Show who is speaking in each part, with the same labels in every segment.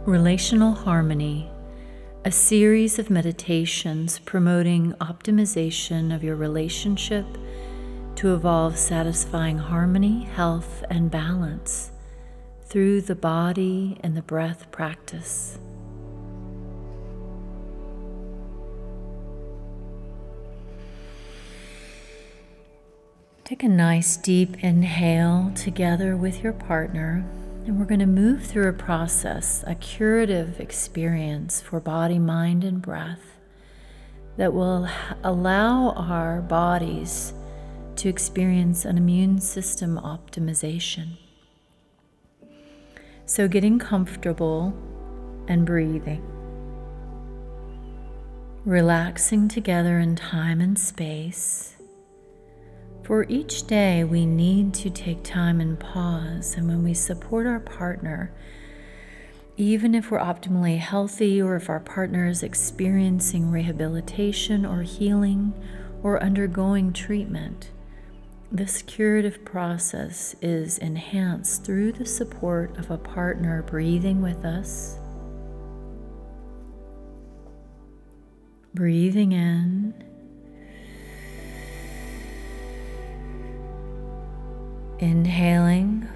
Speaker 1: Relational Harmony, a series of meditations promoting optimization of your relationship to evolve satisfying harmony, health, and balance through the body and the breath practice. Take a nice deep inhale together with your partner, and we're going to move through a process, a curative experience for body, mind, and breath that will allow our bodies to experience an immune system optimization. So getting comfortable and breathing, relaxing together in time and space. For each day, we need to take time and pause, and when we support our partner, even if we're optimally healthy or if our partner is experiencing rehabilitation or healing or undergoing treatment, this curative process is enhanced through the support of a partner breathing with us, breathing in, inhaling,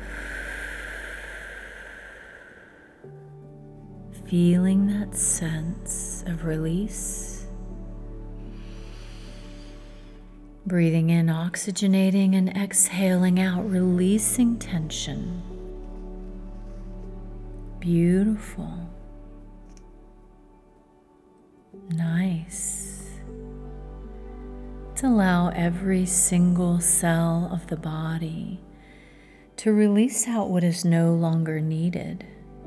Speaker 1: feeling that sense of release, breathing in, oxygenating, and exhaling out, releasing tension. Beautiful. Nice. Let's allow every single cell of the body to release out what is no longer needed,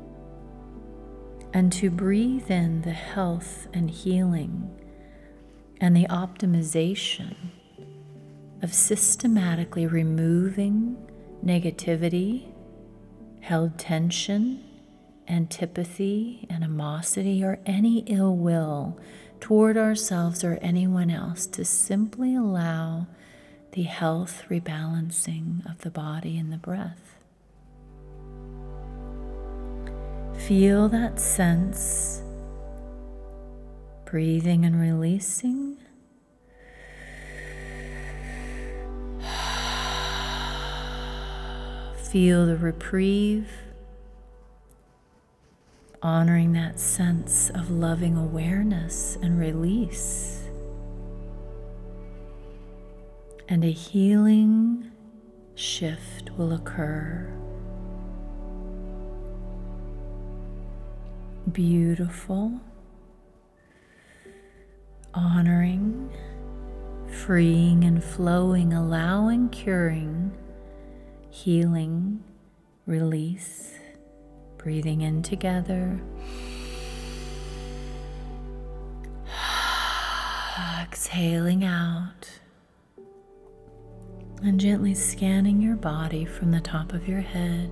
Speaker 1: and to breathe in the health and healing and the optimization of systematically removing negativity, held tension, antipathy, animosity, or any ill will toward ourselves or anyone else, to simply allow the health rebalancing of the body and the breath. Feel that sense, breathing and releasing. Feel the reprieve, honoring that sense of loving awareness and release. And a healing shift will occur. Beautiful. Honoring, freeing and flowing, allowing, curing, healing, release. Breathing in together. Exhaling out. And gently scanning your body from the top of your head,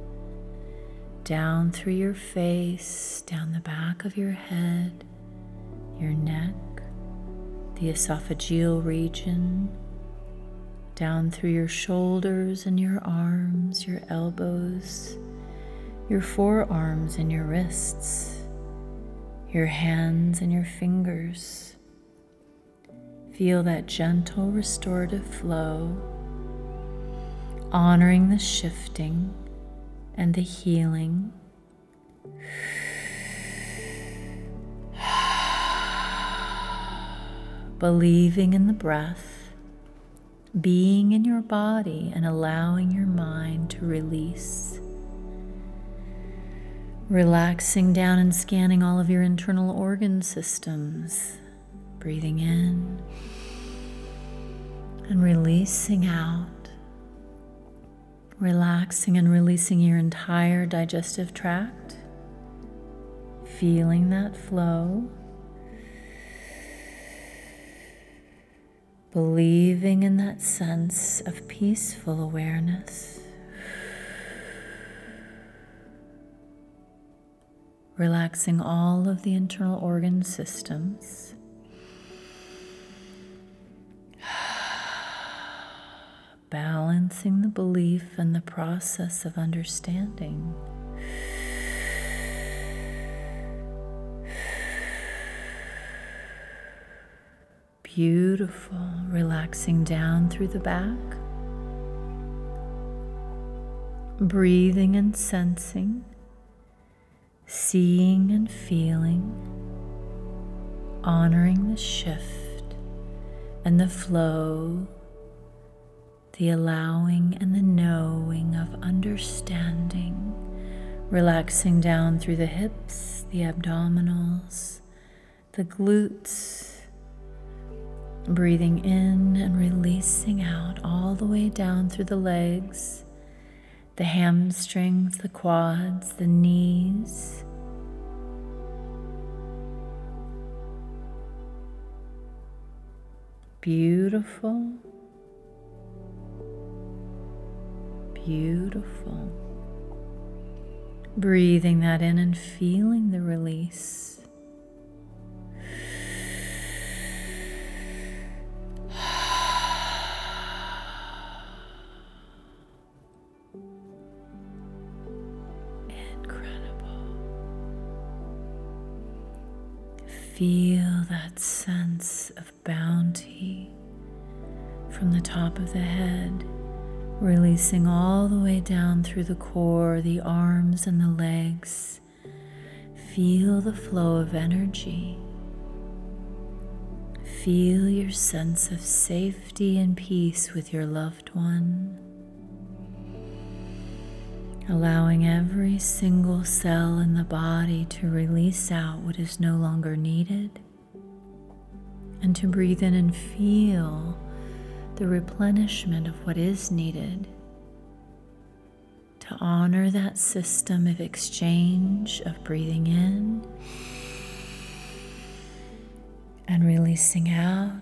Speaker 1: down through your face, down the back of your head, your neck, the esophageal region, down through your shoulders and your arms, your elbows, your forearms and your wrists, your hands and your fingers. Feel that gentle restorative flow, honoring the shifting and the healing. Believing in the breath, being in your body, and allowing your mind to release. Relaxing down and scanning all of your internal organ systems. Breathing in and releasing out. Relaxing and releasing your entire digestive tract. Feeling that flow. Believing in that sense of peaceful awareness. Relaxing all of the internal organ systems. Balancing the belief and the process of understanding. Beautiful. Relaxing down through the back. Breathing and sensing. Seeing and feeling. Honoring the shift and the flow. The allowing and the knowing of understanding. Relaxing down through the hips, the abdominals, the glutes. Breathing in and releasing out all the way down through the legs, the hamstrings, the quads, the knees. Beautiful. Beautiful. Breathing that in and feeling the release. Incredible. Feel that sense of bounty from the top of the head, releasing all the way down through the core, the arms and the legs. Feel the flow of energy. Feel your sense of safety and peace with your loved one. Allowing every single cell in the body to release out what is no longer needed, and to breathe in and feel the replenishment of what is needed, to honor that system of exchange of breathing in and releasing out.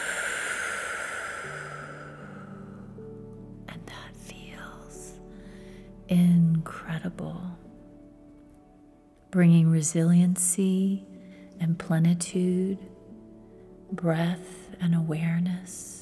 Speaker 1: And that feels incredible, bringing resiliency and plenitude, breath and awareness.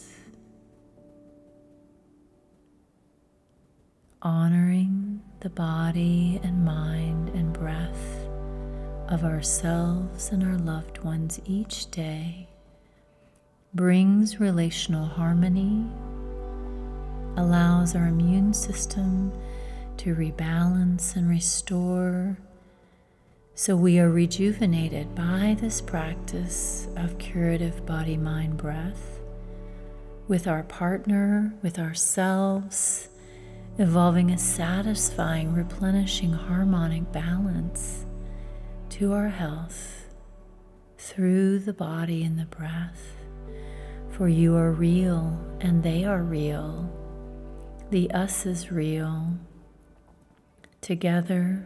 Speaker 1: Honoring the body and mind and breath of ourselves and our loved ones each day brings relational harmony, allows our immune system to rebalance and restore, so we are rejuvenated by this practice of curative body-mind breath with our partner, with ourselves, evolving a satisfying, replenishing, harmonic balance to our health through the body and the breath. For you are real and they are real. The us is real. Together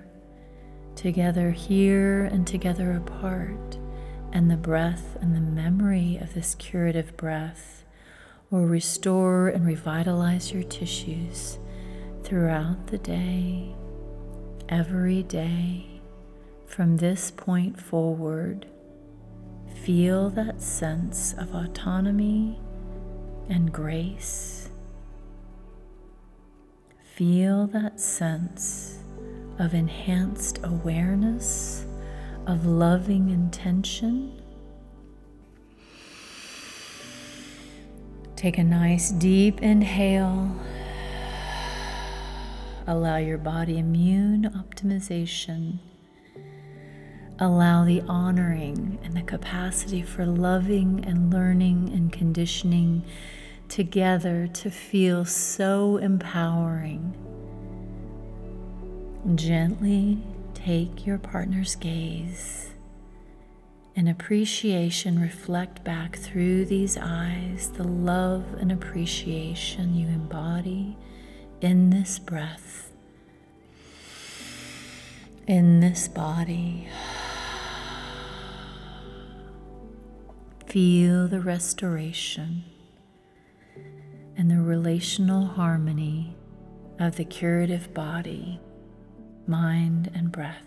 Speaker 1: here and together apart. And the breath and the memory of this curative breath will restore and revitalize your tissues throughout the day, every day. From this point forward, feel that sense of autonomy and grace. Feel that sense of enhanced awareness, of loving intention. Take a nice deep inhale. Allow your body immune optimization. Allow the honoring and the capacity for loving and learning and conditioning together to feel so empowering. Gently take your partner's gaze. In appreciation, reflect back through these eyes the love and appreciation you embody in this breath, in this body. Feel the restoration and the relational harmony of the curative body, mind, and breath.